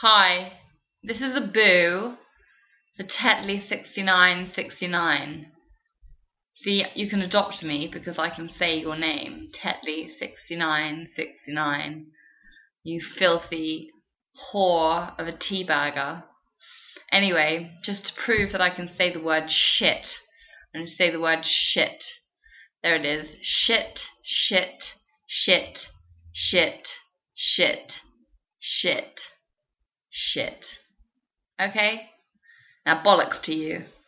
Hi, this is a boo for Tetley6969. See, you can adopt me because I can say your name, Tetley6969. You filthy whore of a teabagger. Anyway, just to prove that I can say the word shit, I'm going to say the word shit. There it is. Shit, shit, shit, shit, shit, shit, shit. Okay? Now bollocks to you.